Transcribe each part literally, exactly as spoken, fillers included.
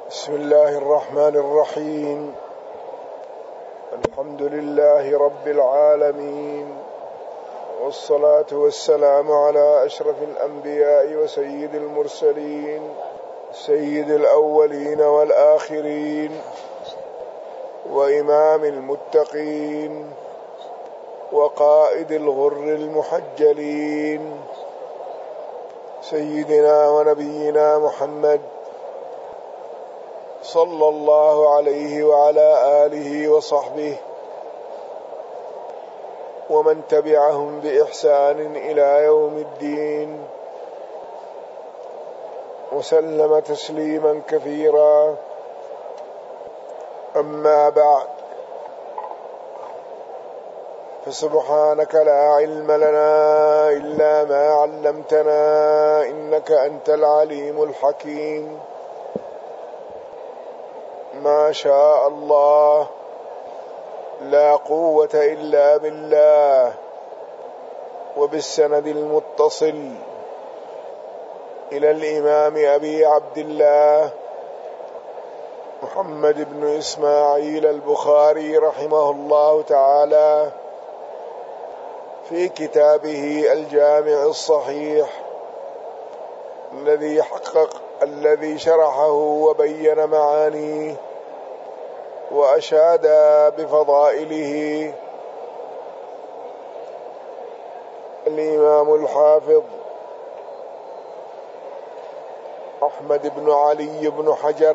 بسم الله الرحمن الرحيم. الحمد لله رب العالمين، والصلاة والسلام على أشرف الأنبياء وسيد المرسلين، سيد الأولين والآخرين، وإمام المتقين، وقائد الغر المحجلين، سيدنا ونبينا محمد صلى الله عليه وعلى آله وصحبه ومن تبعهم بإحسان إلى يوم الدين، وسلم تسليما كثيرا. أما بعد، فسبحانك لا علم لنا إلا ما علمتنا، إنك أنت العليم الحكيم. ما شاء الله، لا قوة إلا بالله. وبالسند المتصل إلى الإمام أبي عبد الله محمد بن إسماعيل البخاري رحمه الله تعالى في كتابه الجامع الصحيح الذي حقق الذي شرحه وبين معانيه وأشاد بفضائله الإمام الحافظ أحمد بن علي بن حجر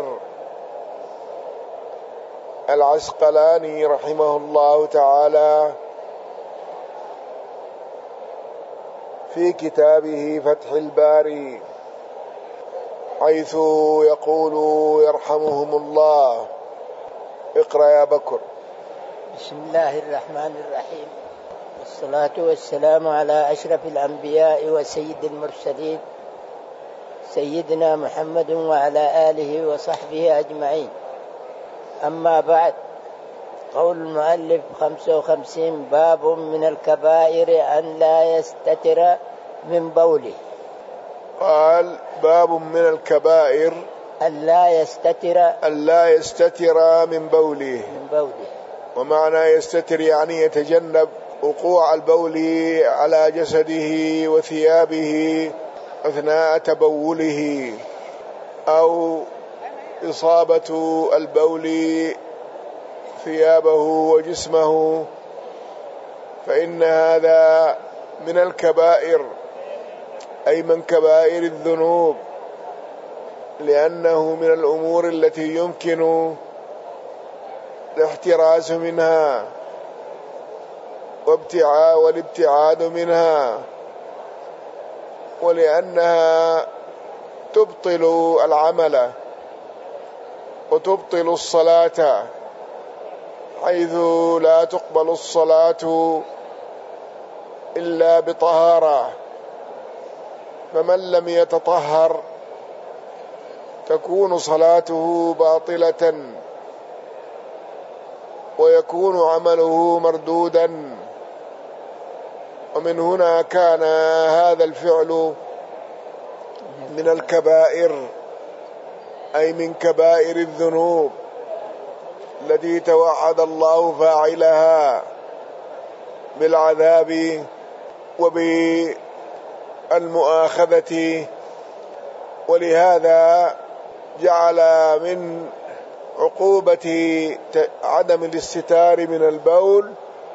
العسقلاني رحمه الله تعالى في كتابه فتح الباري، حيث يقول يرحمهم الله. اقرأ يا بكر. بسم الله الرحمن الرحيم، والصلاة والسلام على أشرف الأنبياء وسيد المرسلين، سيدنا محمد وعلى آله وصحبه أجمعين. أما بعد، قول المؤلف خمسة وخمسين: باب من الكبائر أن لا يستتر من بوله. قال: باب من الكبائر أن لا يستتر أن لا يستتر من بوله. من بوله. ومعنى يستتر يعني يتجنب وقوع البول على جسده وثيابه أثناء تبوله، أو إصابة البول ثيابه وجسمه، فإن هذا من الكبائر، أي من كبائر الذنوب، لأنه من الأمور التي يمكن الاحتراز منها والابتعاد منها، ولأنها تبطل العمل وتبطل الصلاة، حيث لا تقبل الصلاة إلا بطهارة، فمن لم يتطهر تكون صلاته باطلة ويكون عمله مردودا. ومن هنا كان هذا الفعل من الكبائر، أي من كبائر الذنوب التي توعد الله فاعلها بالعذاب وبالمؤاخذة. ولهذا جعل من عقوبة عدم الاستتار من البول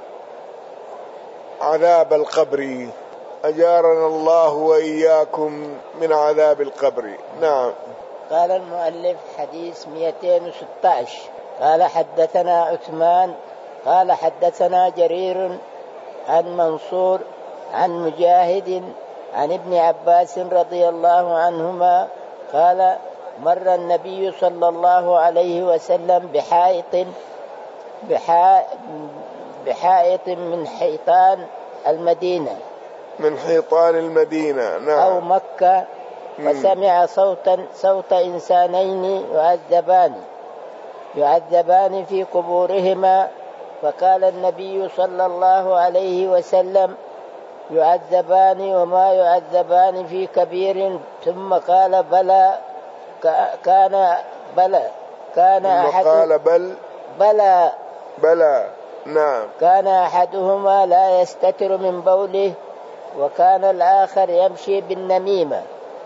عذاب القبر، أجارنا الله وإياكم من عذاب القبر. نعم. قال المؤلف: حديث مئتين وستة عشر. قال: حدثنا عثمان قال حدثنا جرير عن منصور عن مجاهد عن ابن عباس رضي الله عنهما قال: مر النبي صلى الله عليه وسلم بحائط بحائط من حيطان المدينة من حيطان المدينة نعم أو مكة، فسمع صوتا صوت إنسانين يعذبان يعذبان في قبورهما، فقال النبي صلى الله عليه وسلم: يعذبان وما يعذبان في كبير. ثم قال: بلى كان بلى كان أحد قال بل بلى بلى نعم. كان أحدهما لا يستتر من بوله وكان الآخر يمشي بالنميمة.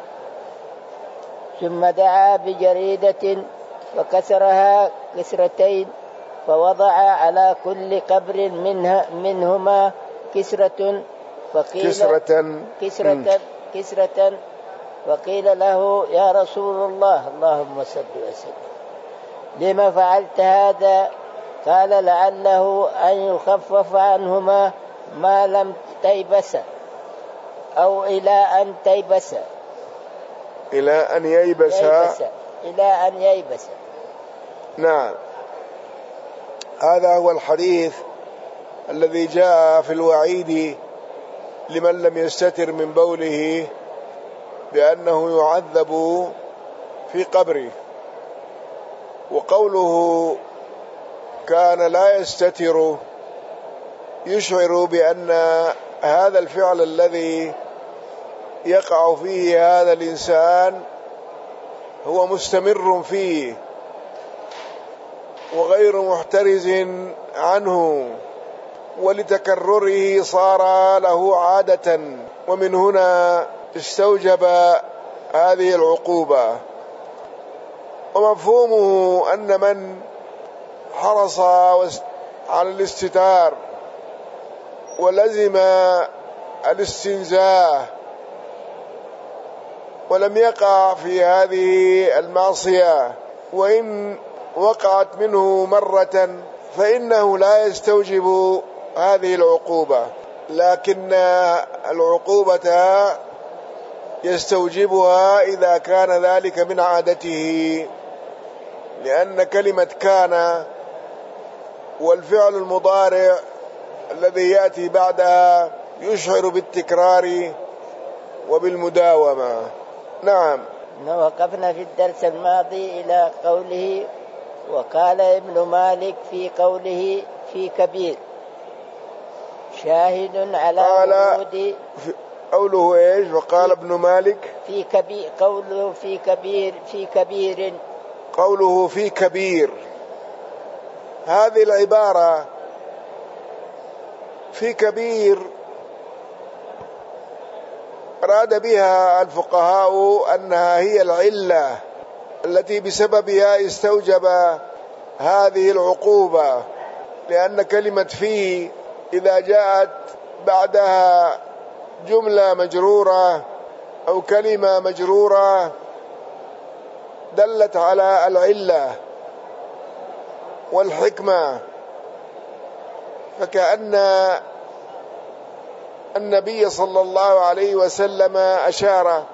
ثم دعا بجريدة فكسرها كسرتين فوضع على كل قبر منها منهما كسرة فقيل كسرة كسرة, كسرة فقيل له يا رسول الله اللهم صل وسلم لما فعلت هذا؟ قال لعله أن يخفف عنهما ما لم تيبس أو إلى أن تيبس إلى أن ييبس, ييبس. إلى أن ييبس. نعم. هذا هو الحديث الذي جاء في الوعيد لمن لم يستتر من بوله بأنه يعذب في قبره. وقوله كان لا يستتر يشعر بأن هذا الفعل الذي يقع فيه هذا الإنسان هو مستمر فيه وغير محترز عنه، ولتكرره صار له عادة، ومن هنا استوجب هذه العقوبة. ومفهومه أن من حرص على الاستتار ولزم الاستنزاه ولم يقع في هذه المعصية، وإن وقعت منه مرة فإنه لا يستوجب هذه العقوبة، لكن العقوبة يستوجبها إذا كان ذلك من عادته، لأن كلمة كان والفعل المضارع الذي يأتي بعدها يشعر بالتكرار وبالمداومة. نعم. وقفنا في الدرس الماضي إلى قوله وقال ابن مالك في قوله في كبير شاهد على ورود. قوله ايش؟ وقال ابن مالك في كبير قوله في كبير في كبير قوله في كبير. هذه العبارة في كبير أراد بها الفقهاء أنها هي العلة التي بسببها استوجب هذه العقوبة، لأن كلمة في إذا جاءت بعدها جملة مجرورة أو كلمة مجرورة دلت على العلة والحكمة، فكأن النبي صلى الله عليه وسلم أشار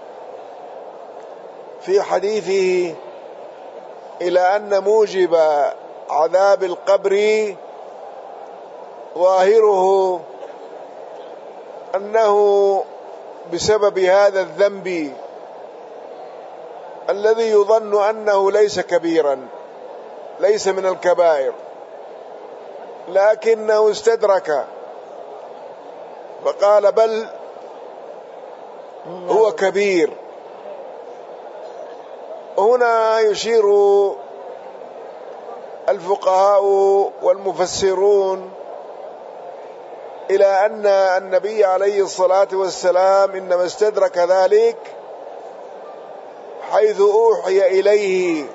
في حديثه إلى أن موجب عذاب القبر ظاهره أنه بسبب هذا الذنب الذي يظن أنه ليس كبيرا، ليس من الكبائر، لكنه استدرك فقال بل هو كبير. هنا يشير الفقهاء والمفسرون إلى أن النبي عليه الصلاة والسلام إنما استدرك ذلك حيث أوحي إليه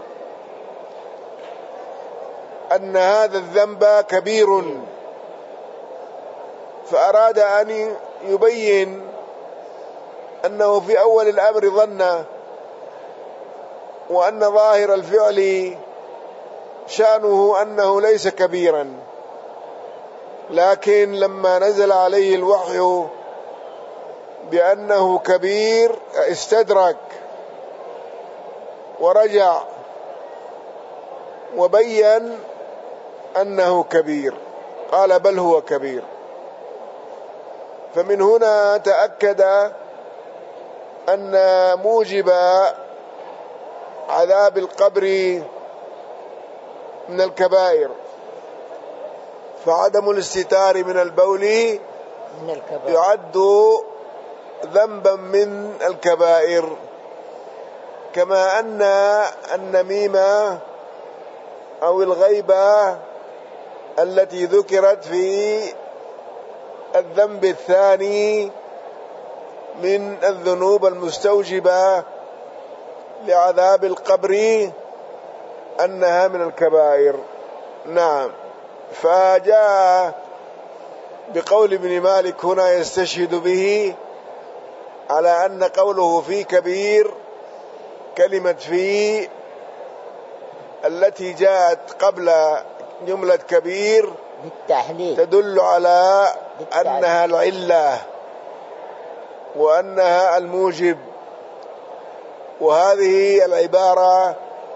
أن هذا الذنب كبير، فأراد أن يبين أنه في أول الأمر ظن وأن ظاهر الفعل شأنه أنه ليس كبيرا، لكن لما نزل عليه الوحي بأنه كبير استدرك ورجع وبين أنه كبير، قال بل هو كبير. فمن هنا تأكد أن موجب عذاب القبر من الكبائر، فعدم الاستتار من البول يعد ذنبا من الكبائر. كما أن النميمة أو الغيبة التي ذكرت في الذنب الثاني من الذنوب المستوجبة لعذاب القبر أنها من الكبائر. نعم. فجاء بقول ابن مالك هنا يستشهد به على أن قوله في كبير كلمة في التي جاءت قبل جملة كبير بالتحليل تدل على بالتحليل. أنها العلة وأنها الموجب، وهذه العبارة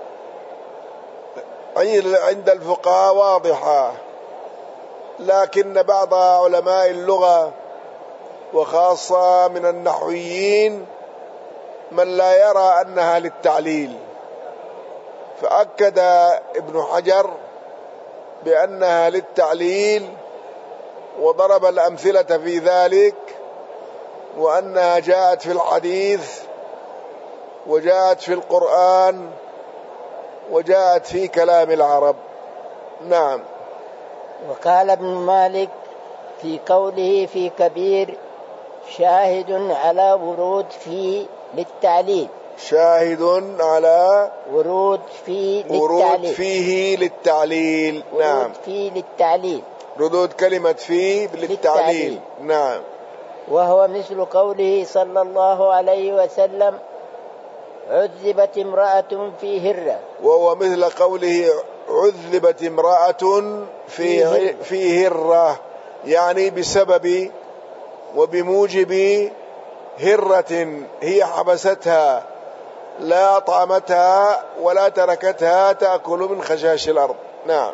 عند الفقهاء واضحة، لكن بعض علماء اللغة وخاصة من النحويين من لا يرى أنها للتعليل، فأكد ابن حجر بأنها للتعليل وضرب الأمثلة في ذلك، وأنها جاءت في الحديث وجاءت في القرآن وجاءت في كلام العرب. نعم. وقال ابن مالك في قوله في كبير شاهد على ورود في للتعليل، شاهد على ورود في ورود للتعليل فيه للتعليل. نعم. ورود في للتعليل، ردود كلمة فيه للتعليل. للتعليل. نعم. وهو مثل قوله صلى الله عليه وسلم عذبت امرأة في هرة، وهو مثل قوله عذبت امرأة في في هرة، يعني بسبب وبموجب هرة هي حبستها، لا طعمتها ولا تركتها تأكل من خشاش الأرض. نعم.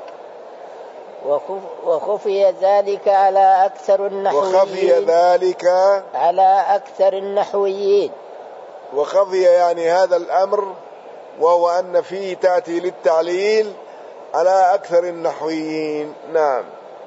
وخفي ذلك على أكثر النحويين وخفي ذلك على أكثر النحويين وخفي يعني هذا الأمر، وهو أن فيه تأتي للتعليل على أكثر النحويين. نعم.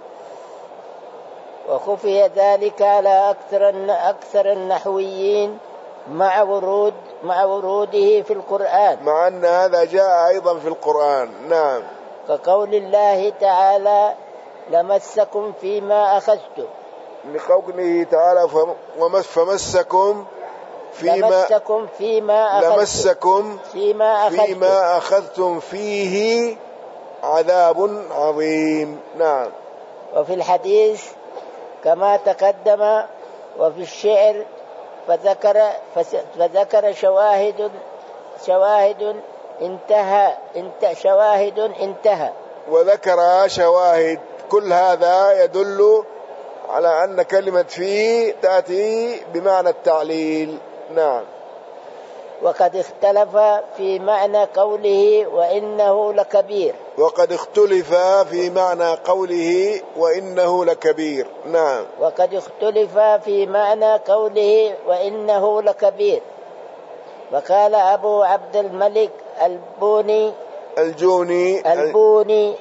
وخفي ذلك على أكثر أكثر النحويين مع ورود مع وروده في القرآن، مع أن هذا جاء أيضا في القرآن. نعم. كقول الله تعالى لمسكم فيما أخذتم، لقوله تعالى فمسكم فيما لمسكم فيما أخذتم لمسكم فيما أخذتم, فيما أخذتم فيه عذاب عظيم. نعم. وفي الحديث كما تقدم، وفي الشعر فذكر فذكر شواهد شواهد انتهى انت شواهد انتهى وذكر شواهد. كل هذا يدل على أن كلمة فيه تأتي بمعنى التعليل. نعم. وقد اختلف في معنى قوله وإنه لكبير وقد اختلف في معنى قوله وإنه لكبير. نعم. وقد اختلف في معنى قوله وإنه لكبير. وقال أبو عبد الملك البوني الجوني البوني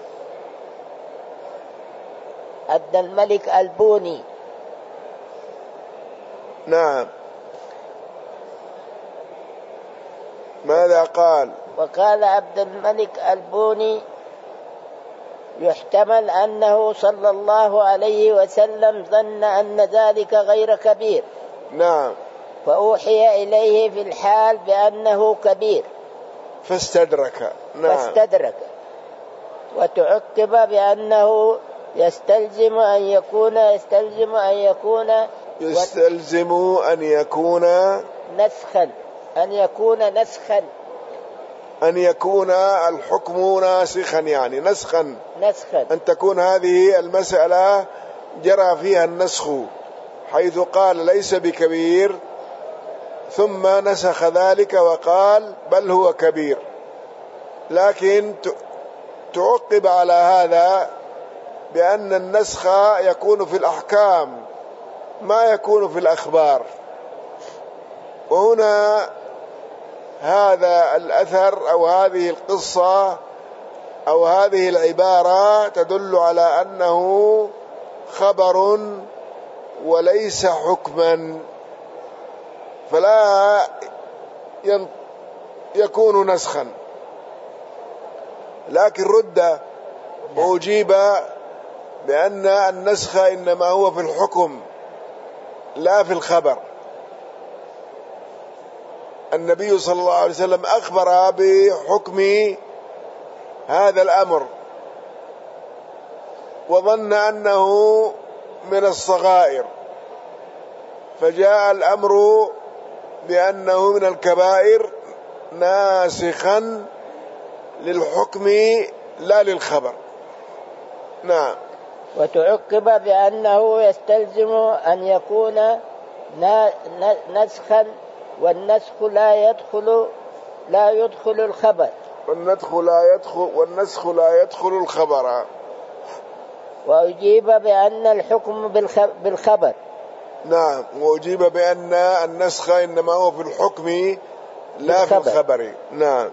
عبد الملك البوني. نعم. ماذا قال؟ وقال عبد الملك البوني يحتمل أنه صلى الله عليه وسلم ظن أن ذلك غير كبير. نعم. فأوحي إليه في الحال بأنه كبير فاستدرك. نعم. فاستدرك. وتعقب بأنه يستلزم أن يكون يستلزم أن يكون يستلزم أن يكون نسخا أن يكون نسخا أن يكون الحكم ناسخا، يعني نسخا نسخا أن تكون هذه المسألة جرى فيها النسخ، حيث قال ليس بكبير ثم نسخ ذلك وقال بل هو كبير. لكن تعقب على هذا بأن النسخ يكون في الأحكام ما يكون في الأخبار. وهنا هذا الأثر أو هذه القصة أو هذه العبارة تدل على أنه خبر وليس حكما، فلا يكون نسخا، لكن رد وأجيب بأن النسخ إنما هو في الحكم لا في الخبر. النبي صلى الله عليه وسلم أخبر بحكم هذا الأمر وظن أنه من الصغائر، فجاء الأمر بأنه من الكبائر ناسخا للحكم لا للخبر. نعم. وتعقب بأنه يستلزم أن يكون نسخا، والنسخ لا يدخل لا يدخل الخبر والنسخ لا يدخل والنسخ لا يدخل الخبر. وأجيب بأن الحكم بالخبر. نعم. وأجيب بأن النسخ إنما هو في الحكم لا في الخبر. نعم.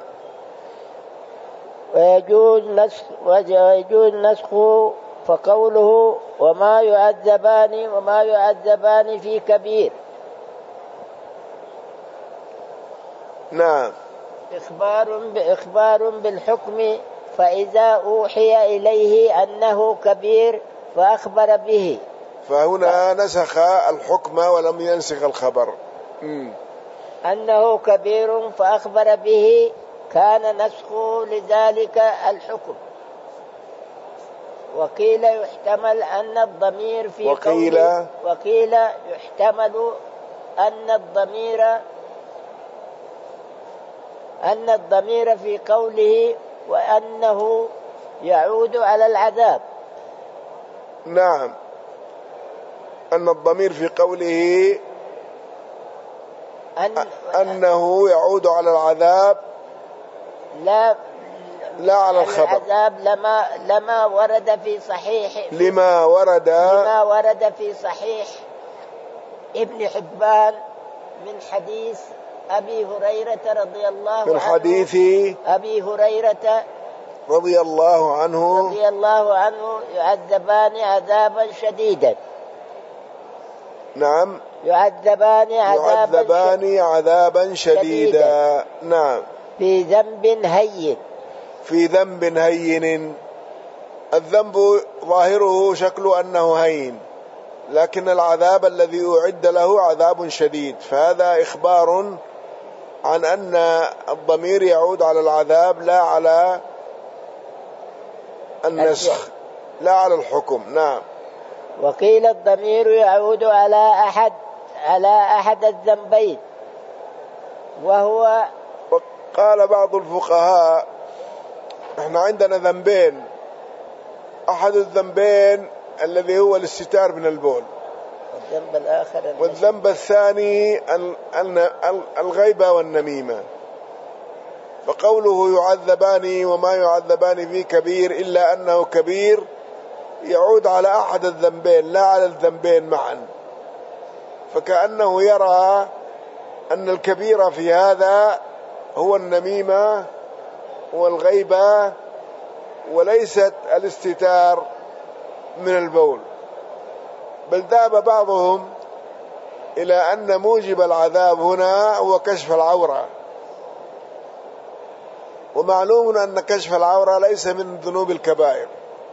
ويجوز نسخ ويجوز نسخه، فقوله وما يعذبان وما يعذبان في كبير. نعم. إخبار بإخبار بالحكم، فإذا أوحي إليه أنه كبير فأخبر به، فهنا نسخ الحكم ولم ينسخ الخبر. م. أنه كبير فأخبر به، كان نسخه لذلك الحكم. وقيل يحتمل أن الضمير في وقيل قوله وقيل يحتمل أن الضمير أن الضمير في قوله وأنه يعود على العذاب. نعم. أن الضمير في قوله أن أنه يعود على العذاب لا لا على الخبر. العذاب لما لما ورد في صحيح لما ورد لما ورد في صحيح ابن حبان من حديث أبي هريرة رضي الله عنه من حديث أبي هريرة رضي الله عنه رضي الله عنه يعذبان عذابا شديدا. نعم. يعذبان عذابا, يعذبان عذابا شديدا. شديدا. نعم. في ذنب هين في ذنب هين. الذنب ظاهره شكل أنه هين، لكن العذاب الذي أعد له عذاب شديد، فهذا إخبار عن أن الضمير يعود على العذاب لا على النسخ لا على الحكم. نعم. وقيل الضمير يعود على أحد على أحد الذنبين، وهو قال بعض الفقهاء احنا عندنا ذنبين، أحد الذنبين الذي هو الاستتار من البول، والذنب الآخر والذنب الثاني الغيبة والنميمة. فقوله يعذبان وما يعذبان في كبير إلا أنه كبير يعود على أحد الذنبين لا على الذنبين معا، فكأنه يرى أن الكبير في هذا هو النميمة والغيبة وليست الاستتار من البول. بل ذهب بعضهم إلى أن موجب العذاب هنا هو كشف العورة، ومعلوم أن كشف العورة ليس من ذنوب الكبائر،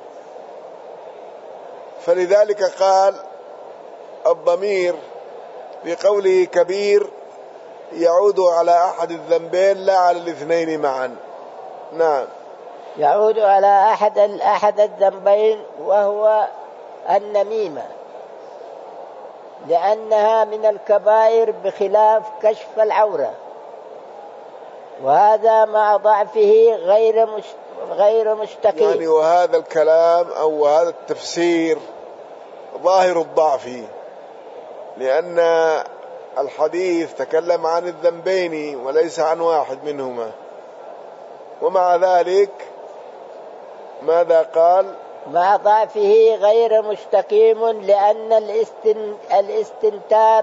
فلذلك قال الضمير في قوله كبير يعود على أحد الذنبين لا على الاثنين معا. نعم. يعود على أحد أحد الذنبين وهو النميمة، لأنها من الكبائر بخلاف كشف العورة، وهذا مع ضعفه غير مش غير مستقيم. يعني وهذا الكلام أو هذا التفسير ظاهر الضعف، لأن الحديث تكلم عن الذنبين وليس عن واحد منهما، ومع ذلك ماذا قال؟ مع ضعفه غير مستقيم، لأن الاستن... الاستنتار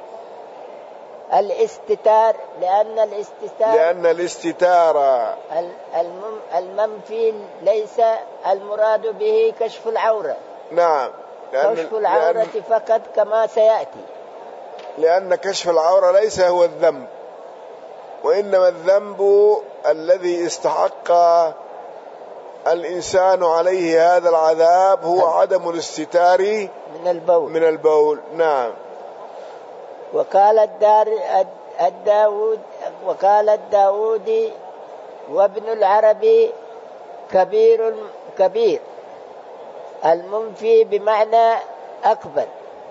الاستتار لأن الاستتار لأن الاستتارة المم... المنفي ليس المراد به كشف العورة. نعم. لأن كشف العورة لأن... فقط كما سيأتي، لأن كشف العورة ليس هو الذنب، وإنما الذنب الذي استحق الإنسان عليه هذا العذاب هو عدم الاستتار من البول من البول. نعم. وقال الدار الداود وقال الداودي وابن العربي كبير كبير المنفي بمعنى أكبر.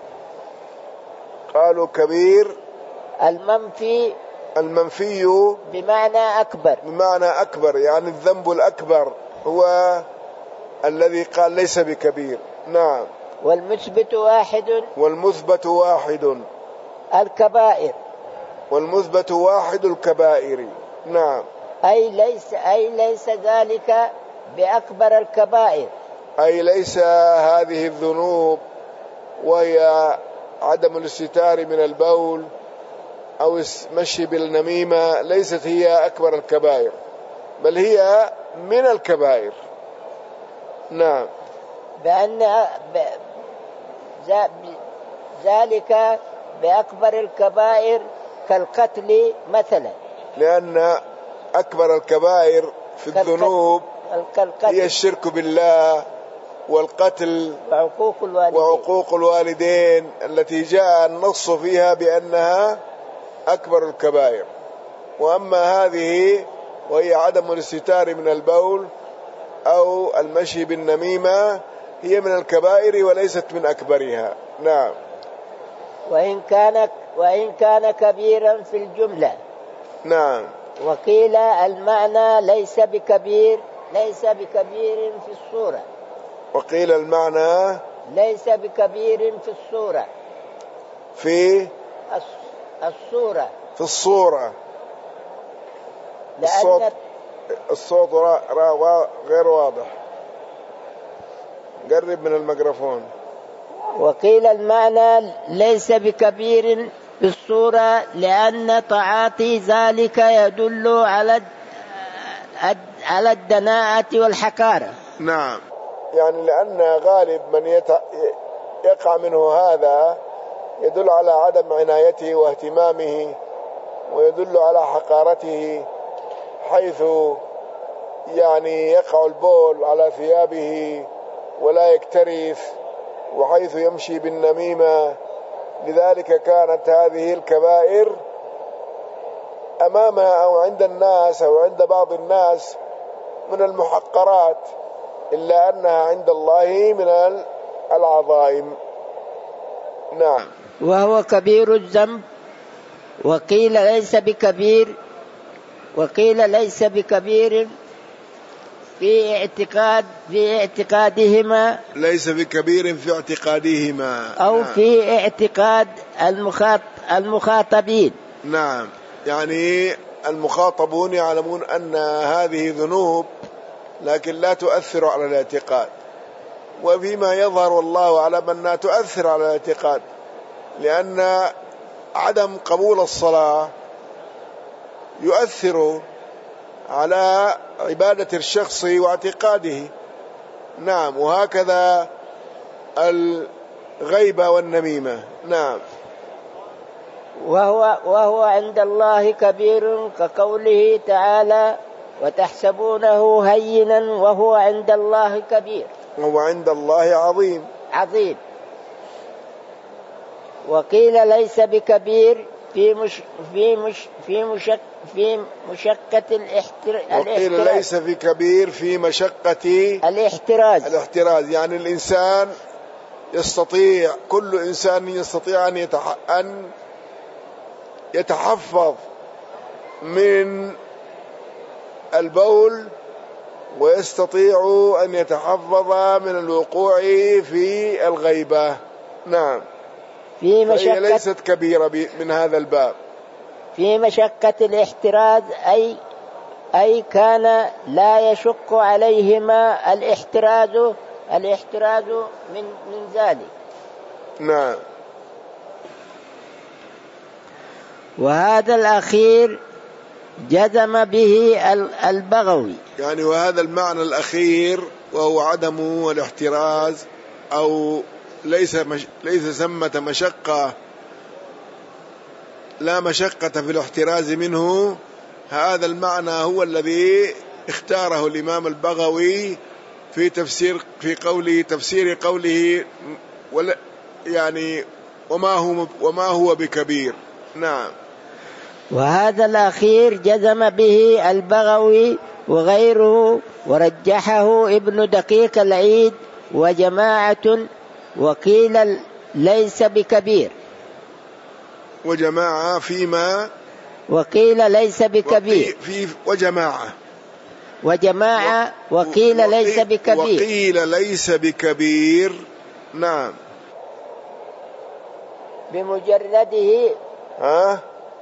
قالوا كبير المنفي المنفي بمعنى أكبر بمعنى أكبر، يعني الذنب الأكبر هو الذي قال ليس بكبير. نعم. والمثبت واحد والمثبت واحد الكبائر والمثبت واحد الكبائر. نعم. أي ليس أي ليس ذلك بأكبر الكبائر، أي ليس هذه الذنوب وهي عدم الاستتار من البول أو المشي بالنميمة ليست هي أكبر الكبائر، بل هي من الكبائر. نعم. بأن ذلك بأكبر الكبائر كالقتل مثلا، لأن أكبر الكبائر في الذنوب هي الشرك بالله والقتل وعقوق الوالدين, وعقوق الوالدين التي جاء النص فيها بأنها أكبر الكبائر. وأما هذه وهي عدم الاستتار من البول أو المشي بالنميمة هي من الكبائر وليست من أكبرها. نعم. وإن كان وإن كان كبيرا في الجملة. نعم. وقيل المعنى ليس بكبير ليس بكبير في الصورة. وقيل المعنى ليس بكبير في الصورة في الصورة في الصورة لأن الصوت الصوت را را غير واضح. قرب من الميكروفون. وقيل المعنى ليس بكبير في الصورة لأن تعاطي ذلك يدل على على الدناءة والحقارة. نعم. يعني لأن غالب من يت... يقع منه هذا يدل على عدم عنايته واهتمامه، ويدل على حقارته، حيث يعني يقع البول على ثيابه ولا يكترث، وحيث يمشي بالنميمة. لذلك كانت هذه الكبائر أمامها أو عند الناس أو عند بعض الناس من المحقرات، إلا أنها عند الله من العظائم. نعم. وهو كبير الذنب. وقيل ليس بكبير وقيل ليس بكبير في اعتقاد في اعتقادهما ليس بكبير في اعتقادهما أو نعم. في اعتقاد المخاط المخاطبين. نعم. يعني المخاطبون يعلمون أن هذه ذنوب لكن لا تؤثر على الاعتقاد، وفيما يظهر والله أعلم أنها تؤثر على الاعتقاد، لأن عدم قبول الصلاة يؤثر على عبادة الشخص واعتقاده. نعم. وهكذا الغيبة والنميمة. نعم. وهو, وهو عند الله كبير كقوله تعالى وتحسبونه هينا وهو عند الله كبير. وهو عند الله عظيم عظيم. وقيل ليس بكبير في مش في مش في مشق في مشقة الاحتراز. وقيل ليس في كبير في مشقة الاحتراز. الاحتراز يعني الإنسان يستطيع كل إنسان يستطيع أن يتح... أن يتحفظ من البول، ويستطيع أن يتحفظ من الوقوع في الغيبة. نعم. في مشقة ليست كبيرة من هذا الباب. في مشقة الاحتراز أي أي كان لا يشق عليهما الاحتراز الاحتراز من من ذلك. نعم. وهذا الأخير جزم به البغوي. يعني وهذا المعنى الأخير وهو عدم الاحتراز أو ليس مش ليس ثمة مشقة لا مشقة في الاحتراز منه، هذا المعنى هو الذي اختاره الإمام البغوي في تفسير في قوله تفسير قوله ولا يعني وما هو وما هو بكبير. نعم. وهذا الأخير جزم به البغوي وغيره، ورجحه ابن دقيق العيد وجماعة، وقيل ليس بكبير، وجماعة فيما وقيل ليس بكبير في وجماعة وجماعة وقيل ليس بكبير وقيل ليس بكبير. نعم. بمجرده ها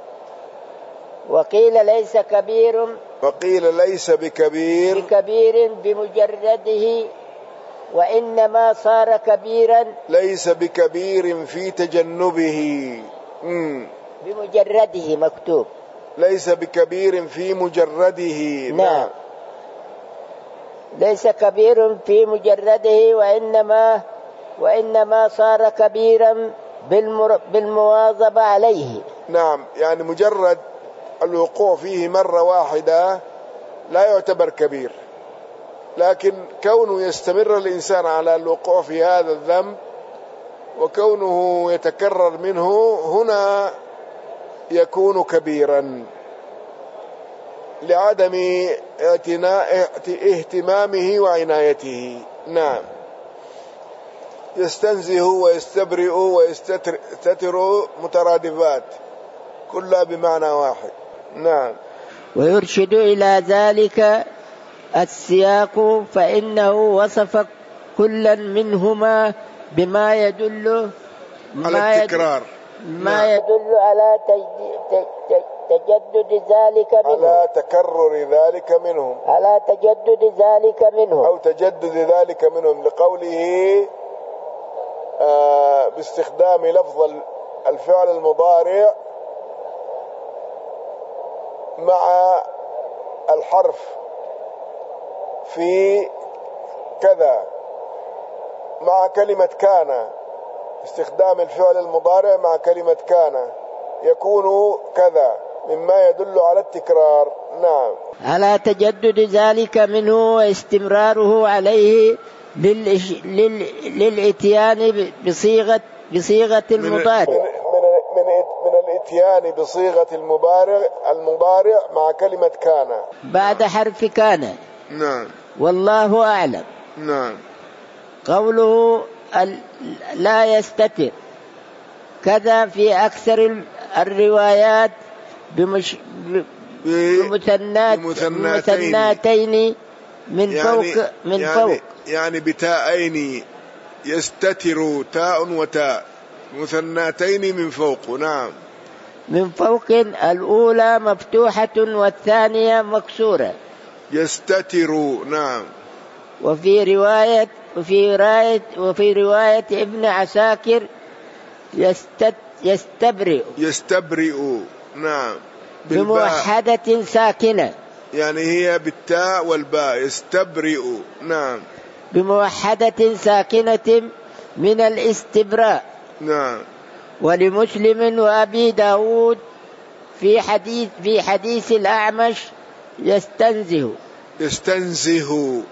وقيل ليس كبير وقيل ليس بكبير بكبير بمجرده، وإنما صار كبيرا ليس بكبير في تجنبه. مم. بمجرده مكتوب ليس بكبير في مجرده. نعم. ليس كبير في مجرده، وإنما وإنما صار كبيرا بالمر... بالمواظبة عليه. نعم، يعني مجرد الوقوع فيه مرة واحدة لا يعتبر كبير، لكن كونه يستمر الإنسان على الوقوع في هذا الذنب وكونه يتكرر منه هنا يكون كبيرا لعدم اهتمامه وعنايته. نعم. يستنزه ويستبرئ ويستتر مترادفات كلها بمعنى واحد. نعم. ويرشد إلى ذلك السياق، فإنه وصف كلا منهما بما يدل على التكرار، ما نعم. يدل على تجدد ذلك منه، على تكرر ذلك منهم، على تجدد ذلك منهم أو تجدد ذلك منهم، لقوله آه باستخدام لفظ الفعل المضارع مع الحرف في كذا مع كلمة كان، استخدام الفعل المضارع مع كلمة كان يكون كذا مما يدل على التكرار. نعم. على تجدد ذلك منه واستمراره عليه للإش... لل... للإتيان بصيغة بصيغة المضارع، من, من, من, من الإتيان بصيغة المضارع المضارع مع كلمة كان بعد حرف كان. نعم. والله أعلم. نعم. قوله لا يستتر كذا في أكثر الروايات بمش... بمثنات بمثناتين من يعني فوق من يعني فوق يعني بتاءين يستتر تاء وتاء مثناتين من فوق. نعم. من فوق الأولى مفتوحة والثانية مكسورة يستتر. نعم. وفي رواية وفي رواية وفي رواية ابن عساكر يستت يستبرئ يستبرئ. نعم. بموحدة ساكنة، يعني هي بالتاء والباء يستبرئ. نعم. بموحدة ساكنة من الاستبراء. نعم. ولمسلم وأبي داود في حديث في حديث الأعمش يستنزه يستنزه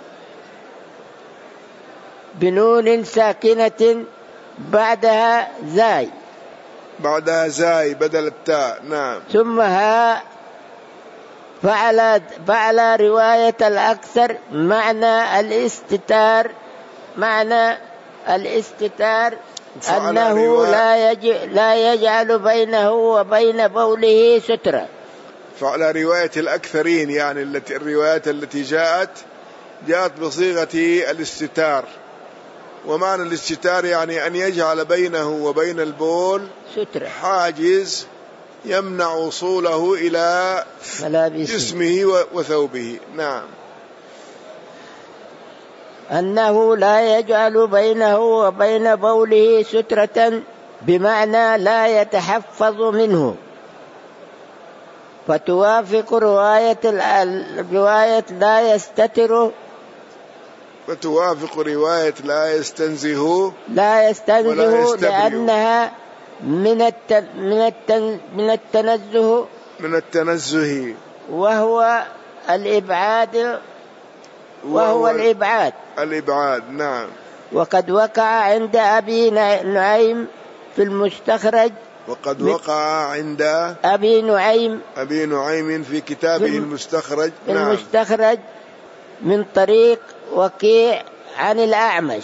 بنون ساكنة بعدها زاي بعدها زاي بدل التاء. نعم. ثم ها فعلى فعلى رواية الأكثر معنى الاستتار معنى الاستتار أنه لا يج لا يجعل بينه وبين بوله سترة. فعلى رواية الأكثرين يعني التي الروايات التي جاءت جاءت بصيغة الاستتار، ومعنى الاستتار يعني أن يجعل بينه وبين البول سترة حاجز يمنع وصوله إلى جسمه وثوبه. نعم. أنه لا يجعل بينه وبين بوله سترة بمعنى لا يتحفظ منه، فتوافق رواية الرواية لا يستتر فتوافق رواية لا يستنزه لا يستنزه لأنها من الت... من التن... من التنزه من التنزه وهو الإبعاد وهو الإبعاد الإبعاد نعم. وقد وقع عند أبي نعيم في المستخرج وقد وقع عند أبي نعيم أبي نعيم في كتابه في المستخرج في نعم. المستخرج من طريق وكيع عن الأعمش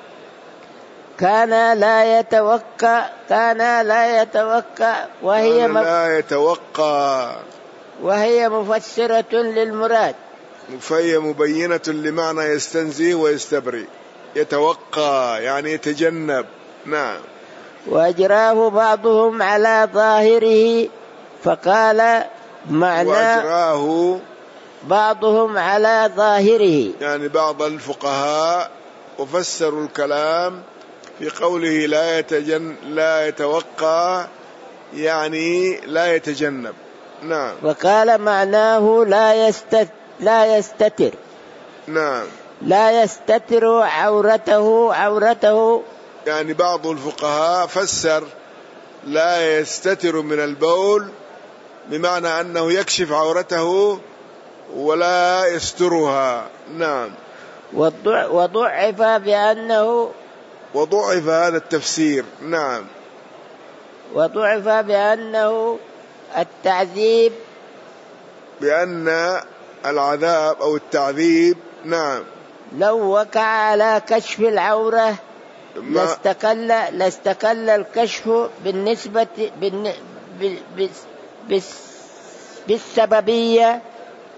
كان لا يتوقع كان لا يتوقع وهي كان لا يتوقع وهي مفسرة للمراد فهي مبينة لمعنى يستنزه ويستبرئ. يتوقع يعني يتجنب نعم. وأجراه بعضهم على ظاهره فقال معنى وأجراه بعضهم على ظاهره يعني بعض الفقهاء وفسروا الكلام في قوله لا يتجن لا يتوقع يعني لا يتجنب نعم. وقال معناه لا يست لا يستتر نعم لا يستتر عورته عورته يعني بعض الفقهاء فسر لا يستتر من البول بمعنى أنه يكشف عورته ولا يسترها نعم. وضعف بأنه وضعف هذا التفسير نعم. وضعف بأنه التعذيب بأن العذاب أو التعذيب نعم لو وقع على كشف العورة لاستقل لاستقل الكشف بالنسبة بالن... بال... بالسببية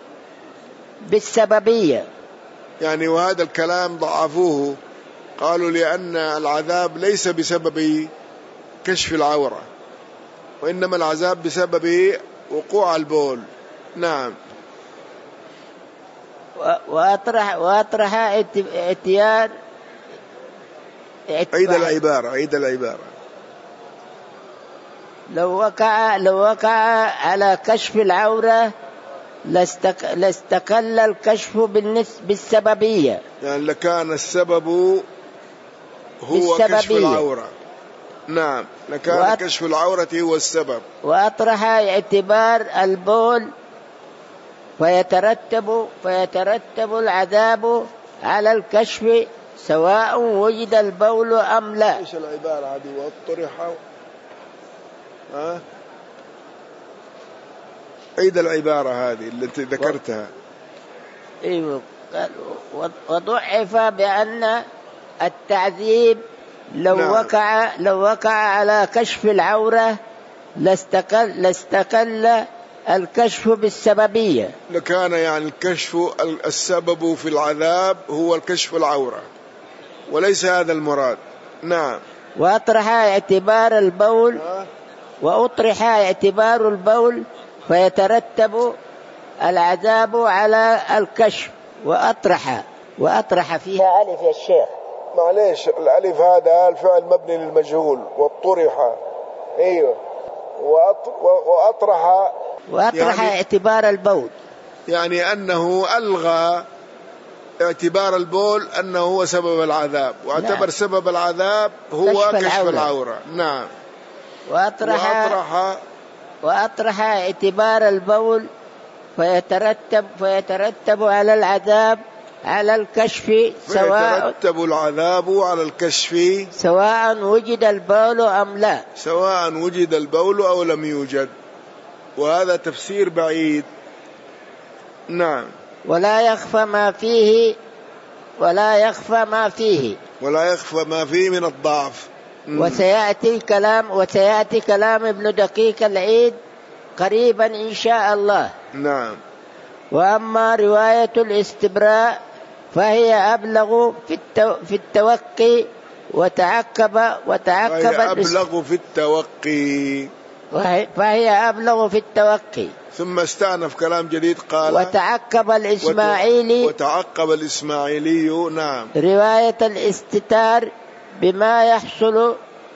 بالسببية يعني. وهذا الكلام ضعفوه قالوا لأن العذاب ليس بسبب كشف العورة وإنما العذاب بسبب وقوع البول نعم. وأطرح وأطرح اتيان عيد العبارة عيد العبارة لو وقع لو وقع على كشف العورة لاستق... لاستقل الكشف بالنسبة بالسببية يعني لكان السبب هو كشف العورة نعم. لكان وأط... كشف العورة هو السبب. وأطرح اعتبار البول فيترتب فيترتب العذاب على الكشف سواء وجد البول أم لا. ايش العبارة هذه واطرح ها عيد العبارة هذه اللي انت ذكرتها. ايوه وضعف بأن التعذيب لو نعم. وقع لو وقع على كشف العورة لاستقل لاستقل الكشف بالسببية لكان يعني الكشف السبب في العذاب هو الكشف العورة وليس هذا المراد نعم. وأطرح اعتبار البول وأطرح اعتبار البول فيترتب العذاب على الكشف. وأطرح وأطرح فيها ألف يا الشيخ معليش الألف هذا الفعل مبني للمجهول والطرح ايوه وأطرح وأطرح يعني اعتبار البول يعني أنه ألغى اعتبار البول أنه هو سبب العذاب واعتبر نعم. سبب العذاب هو كشف, كشف العورة. العورة نعم. وأطرح وأطرح وأطرح اعتبار البول فيترتب فيترتب على العذاب على الكشف سواء فيترتب العذاب على الكشف سواء وجد البول أم لا سواء وجد البول أو لم يوجد. وهذا تفسير بعيد نعم. ولا يخفى ما فيه ولا يخفى ما فيه ولا يخفى ما فيه من الضعف. وسيأتي كلام وسيأتي كلام ابن دقيق العيد قريبا إن شاء الله نعم. وأما رواية الاستبراء فهي أبلغ في التو في التوقي وتعقب وتعقب فهي أبلغ في التوقي فهي أبلغ في التوقي. ثم استأنف كلام جديد قال وتعقب الإسماعيلي وتعقب الإسماعيلي نعم رواية الاستتار بما يحصل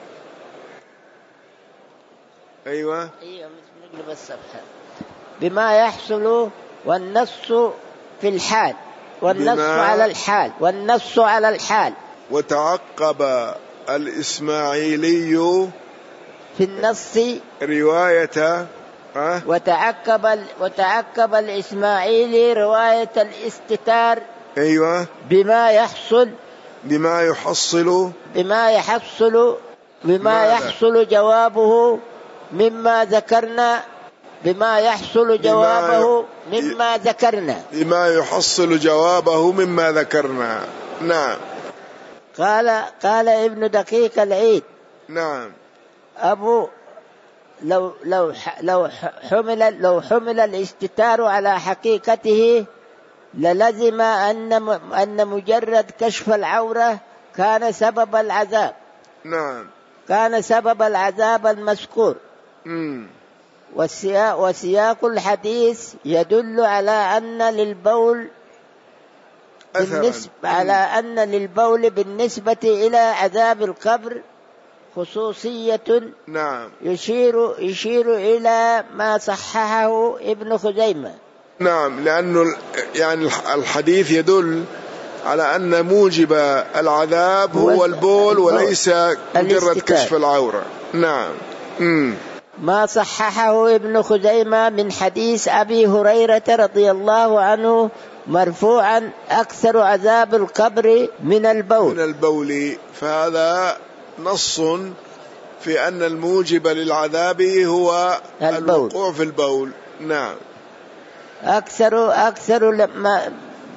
أيوة أيوة نقلب الصفحة بما يحصل والنص في الحال والنص على الحال والنص على الحال. وتعقب الإسماعيلي في النص رواية أه؟ وتعقب وتعقب الإسماعيلي رواية الاستتار أيوة بما يحصل بما يحصل بما يحصل بما يحصل جوابه مما ذكرنا بما يحصل جوابه مما ذكرنا بما يحصل جوابه مما ذكرنا. نعم. قال قال ابن دقيق العيد نعم. أبو لو لو لو حمل لو حمل الاستتار على حقيقته للزم أن أن مجرد كشف العورة كان سبب العذاب. نعم. كان سبب العذاب المذكور. امم والسياق وسياق الحديث يدل على أن للبول بالنسبة على أن للبول بالنسبة إلى عذاب القبر خصوصية. نعم. يشير يشير إلى ما صححه ابن خزيمة. نعم، لأنه يعني الحديث يدل على أن موجب العذاب هو البول وليس مجرد كشف العورة. نعم. مم. ما صححه ابن خزيمة من حديث أبي هريرة رضي الله عنه مرفوعا أكثر عذاب القبر من البول من البول فهذا نص في أن الموجب للعذاب هو الوقوع في البول. نعم. أكثر أكثر لما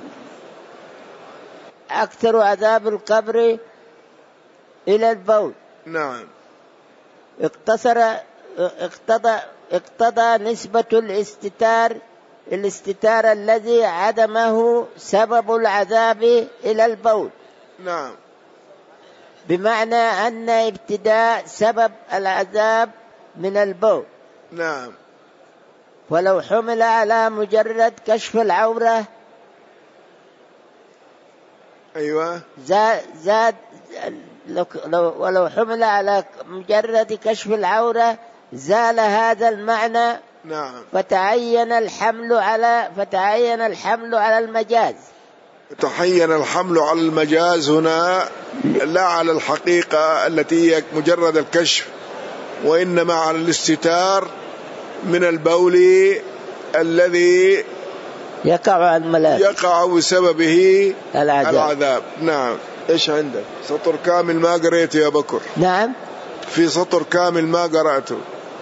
أكثر عذاب القبر إلى البول. نعم. اقتصر اقتضى اقتضى نسبة الاستتار الاستتار الذي عدمه سبب العذاب إلى البول. نعم. بمعنى أن ابتداء سبب العذاب من البول. نعم. ولو حمل على مجرد كشف العورة أيوة زاد, زاد لو ولو حمل على مجرد كشف العورة زال هذا المعنى. نعم. فتعين الحمل على فتعين الحمل على المجاز. تحين الحمل على المجاز هنا لا على الحقيقة التي هي مجرد الكشف، وإنما على الاستتار من البول الذي يقع عن ملاك يقع بسببه العذاب. العذاب. نعم. إيش عندك؟ سطر كامل ما قرأته يا بكر؟ نعم. في سطر كامل ما قرأته.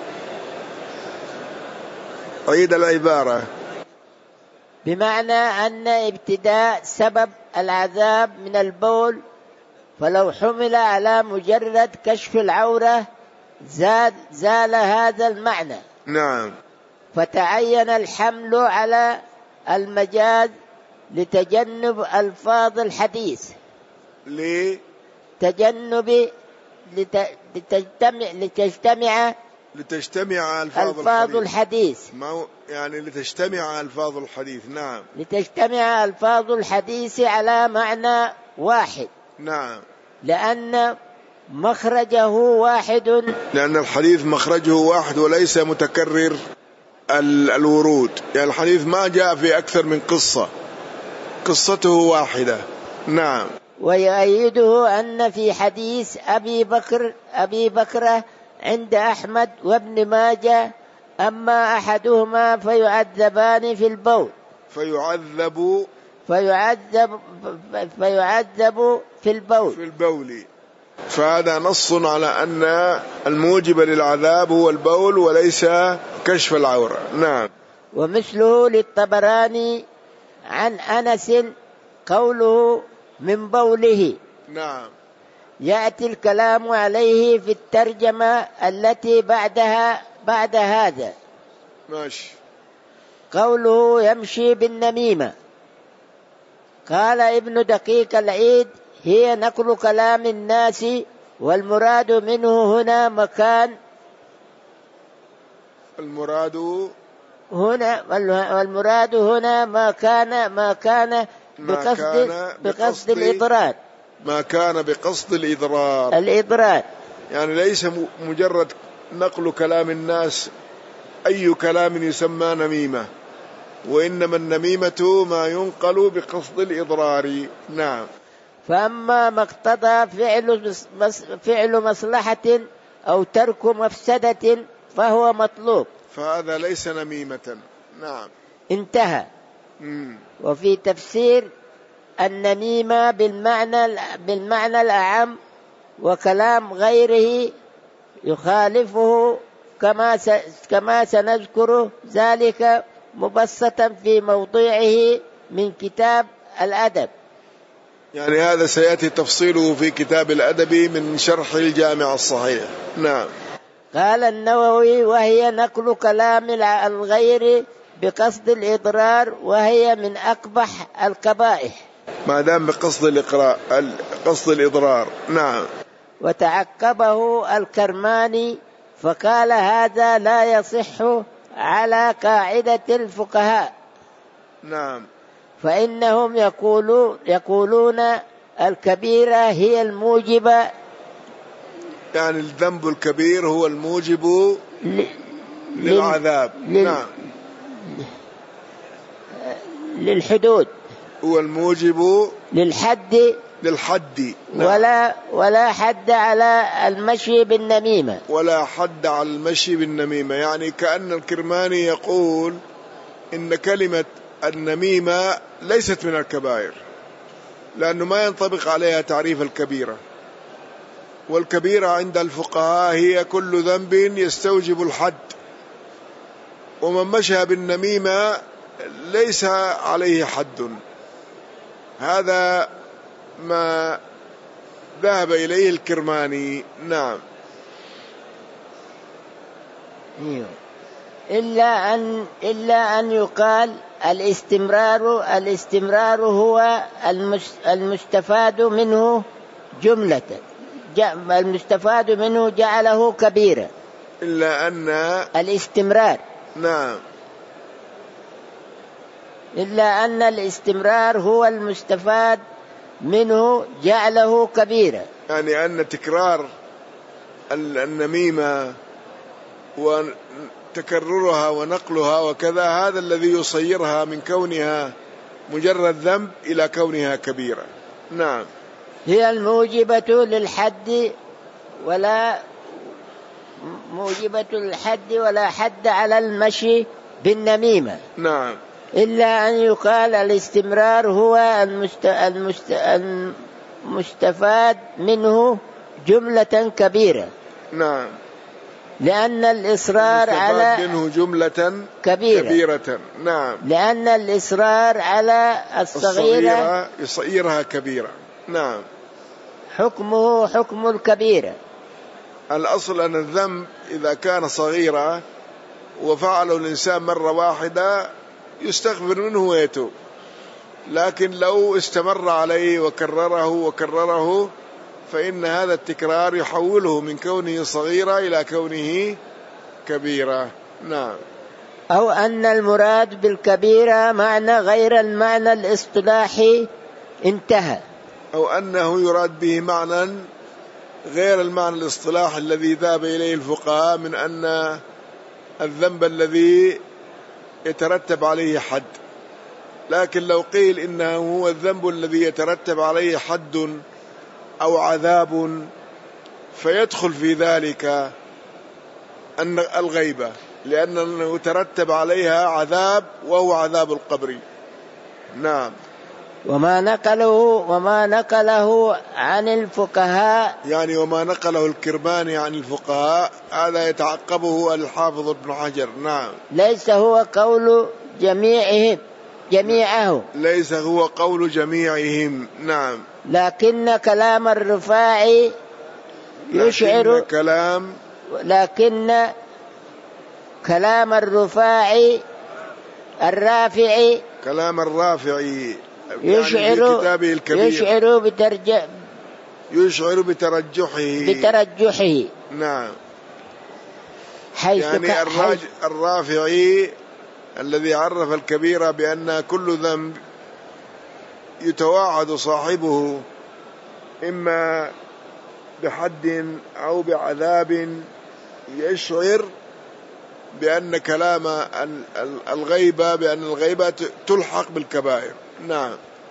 عيد العبارة. بمعنى أن ابتداء سبب العذاب من البول فلو حمل على مجرد كشف العورة زاد زال هذا المعنى. نعم. فتعين الحمل على المجاز لتجنب ألفاظ الحديث. ليه؟ تجنب لت... لتجتمع لتجتمع لتجتمع ألفاظ, ألفاظ الحديث, الحديث. ما يعني لتجتمع ألفاظ الحديث. نعم. لتجتمع ألفاظ الحديث على معنى واحد. نعم. لأن مخرجه واحد. لأن الحديث مخرجه واحد وليس متكرر الورود، يعني الحديث ما جاء في أكثر من قصة، قصته واحدة. نعم. ويؤيده أن في حديث أبي بكر أبي بكر عند أحمد وابن ماجه أما أحدهما فيعذبان في البول فيعذب فيعذب فيعذب في البول في البول فهذا نص على أن الموجب للعذاب هو البول وليس كشف العورة. نعم. ومثله للطبراني عن أنس قوله من بوله. نعم. يأتي الكلام عليه في الترجمة التي بعدها بعد هذا. ماشي. قوله يمشي بالنميمة. قال ابن دقيق العيد هي نقل كلام الناس والمراد منه هنا مكان المراد هنا والمراد هنا ما كان ما كان بقصد بقصد الإضرار ما كان بقصد الإضرار الإضرار يعني ليس مجرد نقل كلام الناس، أي كلام يسمى نميمة، وإنما النميمة ما ينقل بقصد الإضرار. نعم. فأما ما اقتضى فعل فعل مصلحة أو ترك مفسدة فهو مطلوب. فهذا ليس نميمة. نعم. انتهى. مم. وفي تفسير النميمة بالمعنى بالمعنى الأعم، وكلام غيره يخالفه كما كما سنذكر ذلك مبسطا في موضوعه من كتاب الأدب. يعني هذا سيأتي تفصيله في كتاب الأدب من شرح الجامع الصحيح. نعم. قال النووي: وهي نقل كلام الغير بقصد الإضرار، وهي من أقبح القبائح ما دام بقصد الإقراء قصد الإضرار. نعم. وتعقبه الكرماني فقال: هذا لا يصح على قاعدة الفقهاء. نعم. فإنهم يقولون يقولون الكبيرة هي الموجبة، يعني الذنب الكبير هو الموجب للعذاب. نعم. للحدود، هو الموجب للحد للحد. نعم. ولا ولا حد على المشي بالنميمة، ولا حد على المشي بالنميمة. يعني كأن الكرماني يقول إن كلمة النميمة ليست من الكبائر، لأنه ما ينطبق عليها تعريف الكبيرة. والكبيرة عند الفقهاء هي كل ذنب يستوجب الحد، ومن مشى بالنميمة ليس عليه حد. هذا ما ذهب إليه الكرماني. نعم. إلا أن إلا أن يقال الاستمرار الاستمرار هو المستفاد منه جملة، المستفاد منه جعله كبيرة. إلا أن الاستمرار. نعم. إلا أن الاستمرار هو المستفاد منه جعله كبيرة، يعني أن تكرار النميمة وتكررها ونقلها وكذا هذا الذي يصيرها من كونها مجرد ذنب إلى كونها كبيرة. نعم. هي الموجبة للحد ولا موجبة للحد ولا حد على المشي بالنميمة. نعم. إلا أن يقال الاستمرار هو المست... المست... المستفاد منه جملة كبيرة. نعم. لأن الإصرار على منه جملة كبيرة. كبيرة. نعم. لأن الإصرار على الصغيرة, الصغيرة يصيرها كبيرة. نعم. حكمه حكم الكبيرة. الأصل أن الذنب إذا كان صغيرة وفعله الإنسان مرة واحدة يستغفر منه ويتوب، لكن لو استمر عليه وكرره وكرره فإن هذا التكرار يحوله من كونه صغيرة إلى كونه كبيرة. نعم. أو أن المراد بالكبيرة معنى غير المعنى الاصطلاحي. انتهى. أو أنه يراد به معنى غير المعنى الاصطلاحي الذي ذهب إليه الفقهاء من أن الذنب الذي يترتب عليه حد. لكن لو قيل إنه هو الذنب الذي يترتب عليه حد أو عذاب فيدخل في ذلك أن الغيبة، لأنه يترتب عليها عذاب وهو عذاب القبر. نعم. وما نقله وما نقله عن الفقهاء، يعني وما نقله الكرماني عن الفقهاء هذا يتعقبه الحافظ ابن حجر. نعم. ليس هو قول جميعهم جميعه ليس هو قول جميعهم. نعم. لكن كلام الرفاعي يشعر لكن كلام لكن كلام الرفاعي الرافعي كلام الرافعي يشعر يعني كتابه الكبير يشعر بترجح يشعر بترجحه بترجحه نعم. حيث يعني الراج... الرافعي الذي عرف الكبيرة بأن كل ذنب يتواعد صاحبه إما بحد أو بعذاب يشعر بأن كلام الغيبة بأن الغيبة تلحق بالكبائر. نعم.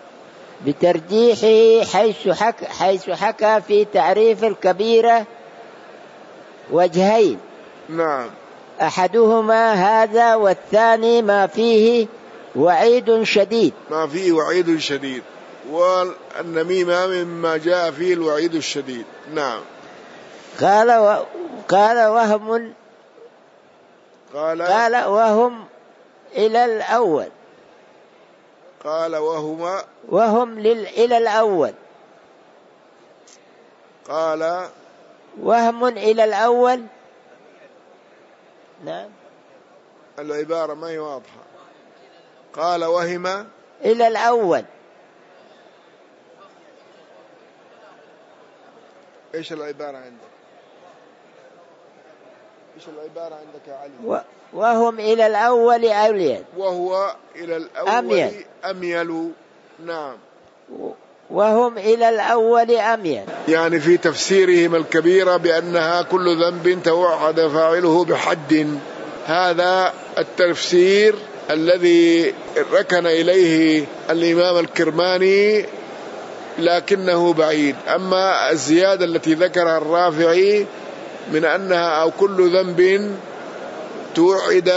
بترجيحه حيث حكى حيث حكى في تعريف الكبيرة وجهين. نعم. أحدهما هذا والثاني ما فيه وعيد شديد ما فيه وعيد شديد، والنميمة مما جاء فيه الوعيد الشديد. نعم. قال و... قال وهم قال, قال وهم إلى الأول قال وهما وهم لل... إلى الأول قال وهم إلى الأول. نعم العبارة ما هي واضحة. قال وهم إلى الأول. إيش العبارة عندك؟ إيش العبارة عندك يا علي؟ و... وهم إلى الأول أميل. وهو إلى الأول أميل, أميل. نعم. و... وهم إلى الأول أميل، يعني في تفسيرهم الكبيرة بأنها كل ذنب توعد فاعله بحد. هذا التفسير الذي ركن إليه الإمام الكرماني لكنه بعيد. أما الزيادة التي ذكرها الرافعي من أنها أو كل ذنب توعد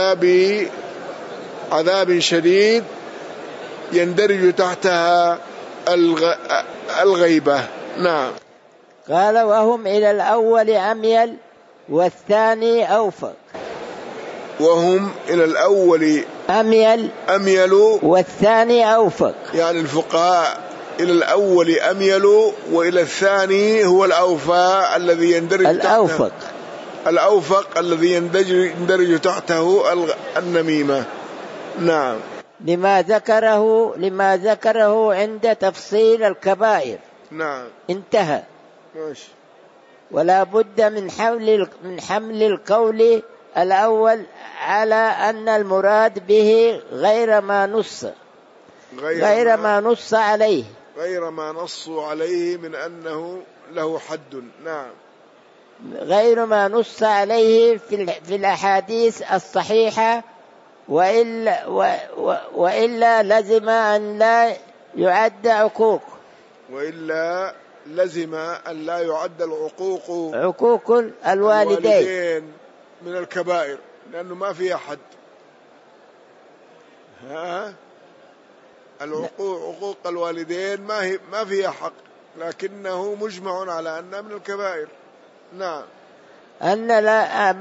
بعذاب شديد يندرج تحتها الغيبة. نعم. قال وهم إلى الأول أميل والثاني أوفق. وهم إلى الأول أميل أميل والثاني أوفق، يعني الفقهاء إلى الأول أميل وإلى الثاني هو الأوفى الذي يندرج الأوفق تحته الأوفق الذي يندرج تحته النميمة. نعم. لما ذكره لما ذكره عند تفصيل الكبائر. نعم. انتهى. ماشي. ولا بد من حمل من حمل القول الأول على أن المراد به غير ما نص غير, غير ما, ما نص عليه غير ما نصوا عليه من أنه له حد. نعم. غير ما نص عليه في في الأحاديث الصحيحة، وإلا, وإلا لزم أن لا يعد عقوق وإلا لزم أن لا يعد العقوق عقوق الوالدين, الوالدين من الكبائر، لأنه ما فيها حد. ها العقوق عقوق الوالدين ما هي ما فيها حق، لكنه مجمع على أنها من الكبائر. نعم. أن لا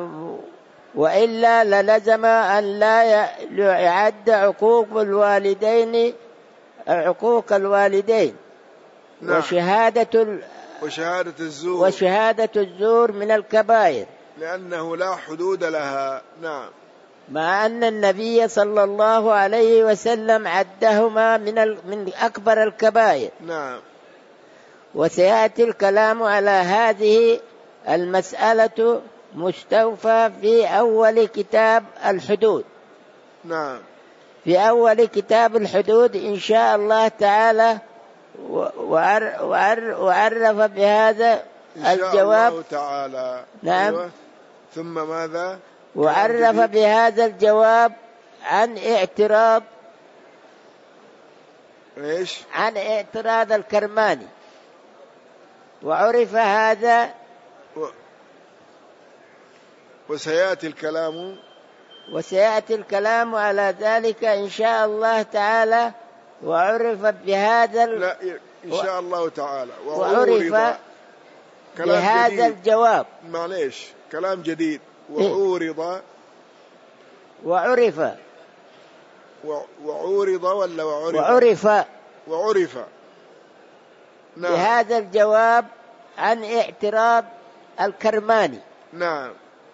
وإلا للزم أن لا يعد عقوق الوالدين عقوق الوالدين. نعم. وشهادة وشهادة الزور وشهادة الزور من الكبائر، لأنه لا حدود لها. نعم. مع أن النبي صلى الله عليه وسلم عدهما من من أكبر الكبائر. نعم. وسيأتي الكلام على هذه المسألة مستوفى في أول كتاب الحدود. نعم. في أول كتاب الحدود إن شاء الله تعالى، وعرف بهذا الجواب. الله تعالى. نعم. أيوة. ثم ماذا؟ وعرف بهذا الجواب عن اعتراض إيش؟ عن اعتراض الكرماني، وعرف هذا و... وسيأتي الكلام وسيأتي الكلام على ذلك إن شاء الله تعالى. وعرف بهذا ال... لا إن شاء الله تعالى. وعرف بهذا جديد. الجواب معليش كلام جديد. وعورض وعرف وعورض ولا وعرف وعرف وعرف نعم. بهذا الجواب عن اعتراض الكرماني. نعم.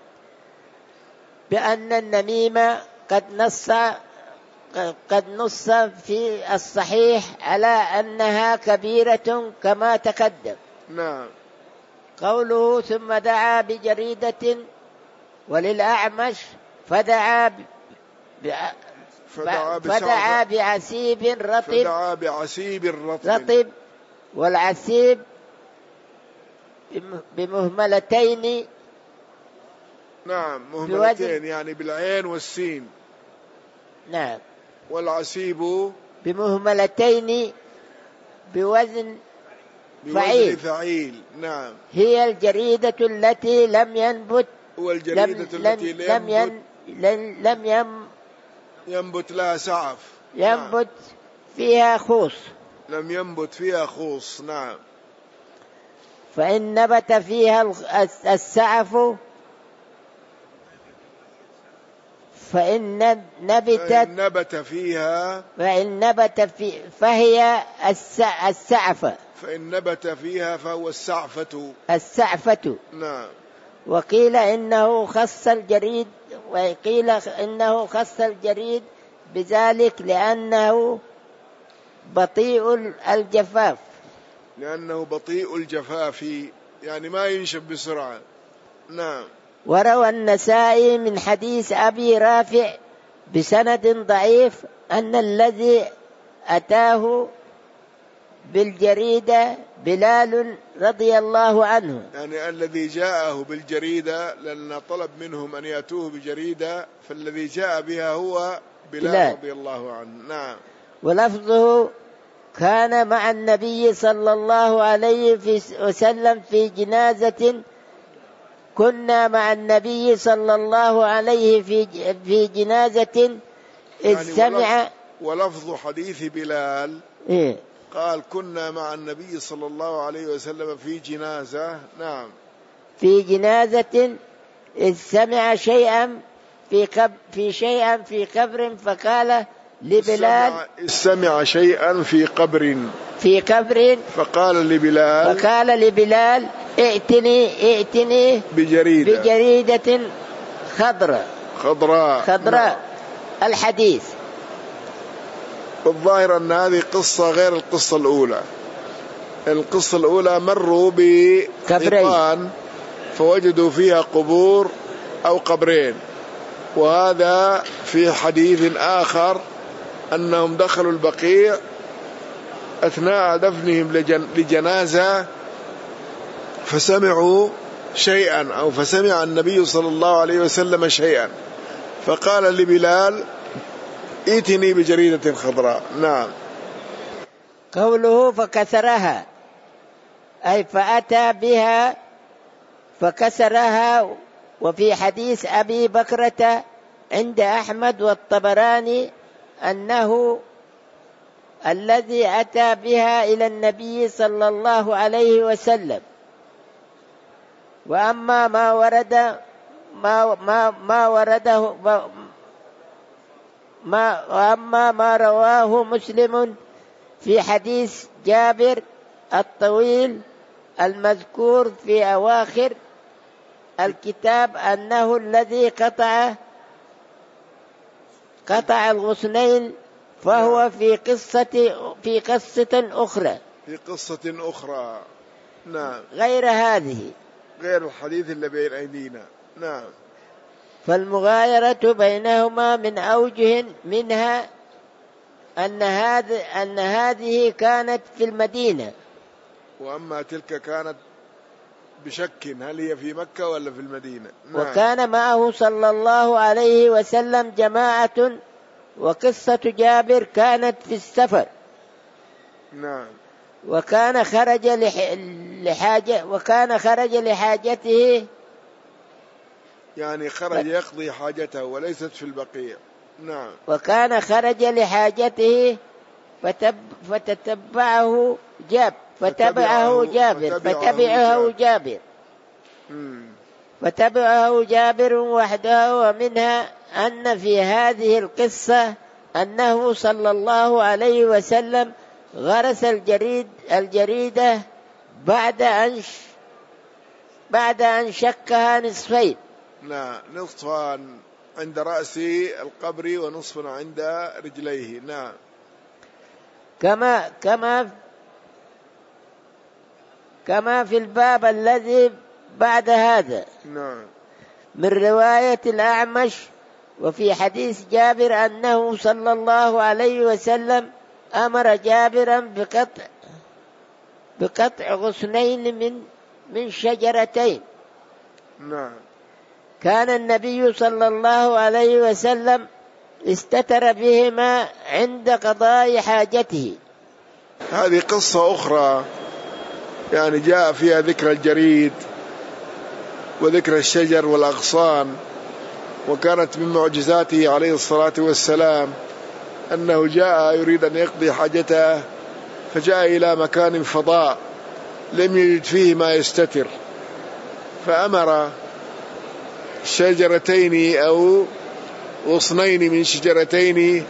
بأن النميمة قد نص قد نص في الصحيح على أنها كبيرة كما تقدم. نعم. قوله ثم دعا بجريدة وللأعمش فدعا ب... فدعا, فدعا بعسيب رطب فدعا بعسيب رطب, رطب والعسيب بمهملتين. نعم. مهملتين يعني بالعين والسين. نعم. والعسيب بمهملتين بوزن فعيل. فعيل. نعم. هي الجريدة التي لم ينبت والجريدة لم التي لم ين لم, لم يم ينبت لها سعف، ينبت نعم. فيها خوص، لم ينبت فيها خوص، نعم. فإن نبت فيها السعف فإن نبتت فإن نبت فيها فإن نبت في فهي السعفة فإن نبت فيها فهو السعفة السعفة نعم. وقيل إنه خص الجريد وقيل إنه خص الجريد بذلك لأنه بطيء الجفاف لأنه بطيء الجفاف، يعني ما ينشف بسرعة، نعم. وروى النسائي من حديث أبي رافع بسند ضعيف أن الذي أتاه بالجريدة بلال رضي الله عنه، يعني الذي جاءه بالجريدة، لأن طلب منهم أن يأتوه بجريدة، فالذي جاء بها هو بلال, بلال رضي الله عنه، نعم. ولفظه كان مع النبي صلى الله عليه وسلم في جنازة كنا مع النبي صلى الله عليه في في جنازة إذ يعني سمع. ولفظ حديث بلال إيه؟ قال كنا مع النبي صلى الله عليه وسلم في جنازة، نعم، في جنازة إذ سمع شيئا في قبر في شيئا في قبر فقال لبلال سمع, سمع شيئا في قبر في قبر فقال لبلال فقال لبلال ائتني ائتني بجريدة بجريدة خضراء خضراء خضراء الحديث. والظاهر أن هذه قصة غير القصة الأولى. القصة الأولى مروا بحيطان فوجدوا فيها قبور أو قبرين، وهذا في حديث آخر أنهم دخلوا البقيع أثناء دفنهم لجنازة فسمعوا شيئا أو فسمع النبي صلى الله عليه وسلم شيئا فقال لبلال ائتني بجريدة خضراء، نعم. قوله فكسرها أي فأتى بها فكسرها. وفي حديث أبي بكرة عند أحمد والطبراني أنه الذي أتى بها إلى النبي صلى الله عليه وسلم. وأما ما ورد ما ما ما ورده ما وأما ما رواه مسلم في حديث جابر الطويل المذكور في أواخر الكتاب أنه الذي قطع قطع الغصنين فهو في قصة في قصة أخرى في قصة أخرى نعم، غير هذه، غير الحديث اللي بين أيدينا، نعم. فالمغايرة بينهما من أوجه منها أن هذه أن هذه كانت في المدينة، وأما تلك كانت بشك هل هي في مكة ولا في المدينة، نعم. وكان معه صلى الله عليه وسلم جماعة، وقصة جابر كانت في السفر، نعم. وكان خرج لحاجة وكان خرج لحاجته، يعني خرج يقضي حاجته وليست في البقيع، نعم. وكان خرج لحاجته فتب فتتبعه جاب فتبعه جابر فتبعه جابر فتبعه جابر وحده. ومنها أن في هذه القصة أنه صلى الله عليه وسلم غرس الجريد الجريدة بعد أن بعد أن شكها نصفين، نعم، نصفا عند رأس القبر ونصف عند رجليه، نعم. كما كما كما في الباب الذي بعد هذا، نعم. من رواية الأعمش. وفي حديث جابر أنه صلى الله عليه وسلم أمر جابرا بقطع بقطع غصنين من من شجرتين، نعم. كان النبي صلى الله عليه وسلم استتر بهما عند قضاء حاجته. هذه قصة أخرى يعني جاء فيها ذكر الجريد وذكر الشجر والأغصان. وكانت من معجزاته عليه الصلاة والسلام أنه جاء يريد أن يقضي حاجته، فجاء إلى مكان فضاء لم يجد فيه ما يستتر، فأمر شجرتين أو غصنين من شجرتين،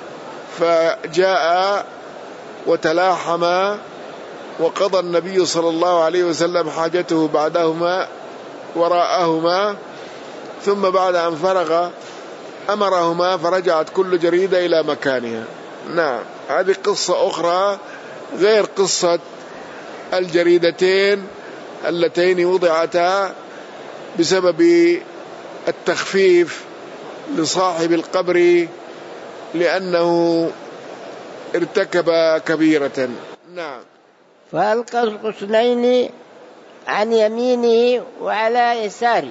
فجاء وتلاحما، وقضى النبي صلى الله عليه وسلم حاجته بعدهما وراءهما، ثم بعد أن فرغ أمرهما فرجعت كل جريدة إلى مكانها. نعم، هذه قصة أخرى غير قصة الجريدتين اللتين وضعتا بسبب التخفيف لصاحب القبر لأنه ارتكب كبيرة. نعم. فألقى الغصنين عن يمينه وعلى يساره،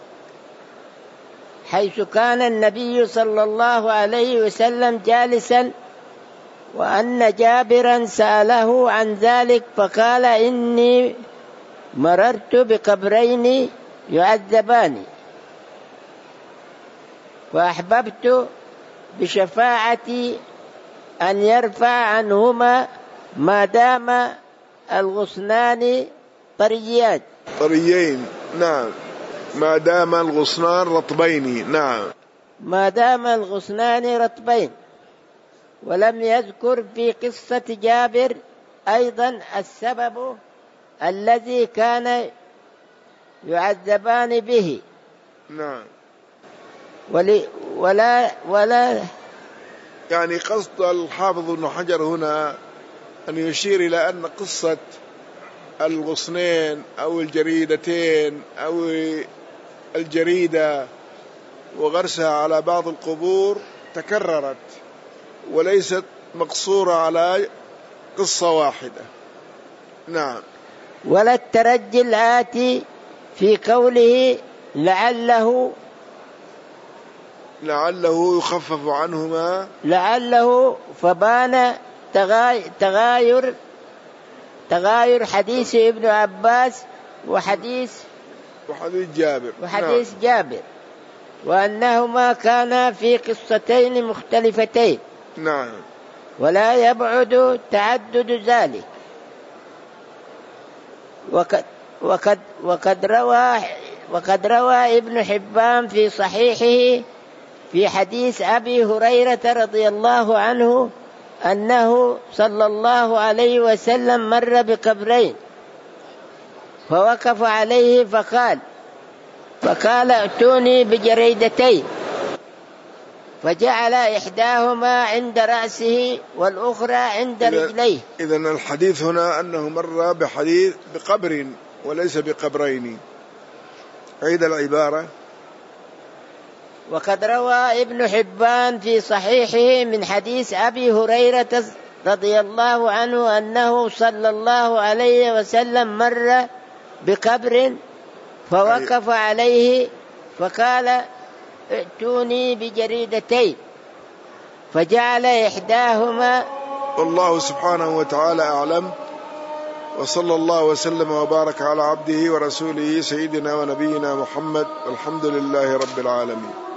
حيث كان النبي صلى الله عليه وسلم جالسا، وأن جابرا سأله عن ذلك فقال: إني مررت بقبرين يعذبان، فأحببت بشفاعتي أن يرفع عنهما ما دام الغصنان طريان طريين. نعم، ما دام الغصنان رطبين. نعم، ما دام الغصنان رطبين. ولم يذكر في قصة جابر أيضا السبب الذي كان يعذبان به. نعم. ولي ولا ولا يعني قصد الحافظ ابن حجر هنا أن يشير إلى أن قصة الغصنين أو الجريدتين أو الجريدة وغرسها على بعض القبور تكررت، وليست مقصورة على قصة واحدة. نعم. ولا الترجي الآتي في قوله لعله لعله يخفف عنهما، لعله فبان تغاير تغاير حديث ابن عباس وحديث وحديث جابر وحديث نعم. جابر، وأنهما كانا في قصتين مختلفتين. نعم. ولا يبعد تعدد ذلك. وقد وقد وقد روى وقد روى ابن حبان في صحيحه في حديث أبي هريرة رضي الله عنه أنه صلى الله عليه وسلم مر بقبرين فوقف عليه فقال فقال ائتوني بجريدتين، فجعل إحداهما عند رأسه والأخرى عند رجليه. إذن الحديث هنا أنه مر بحديث بقبر وليس بقبرين. عيد العبارة. وقد روى ابن حبان في صحيحه من حديث أبي هريرة رضي الله عنه أنه صلى الله عليه وسلم مر بقبر فوقف عليه فقال ائتوني بجريدتين، فجعل إحداهما. والله سبحانه وتعالى أعلم، وصلى الله وسلم وبارك على عبده ورسوله سيدنا ونبينا محمد، والحمد لله رب العالمين.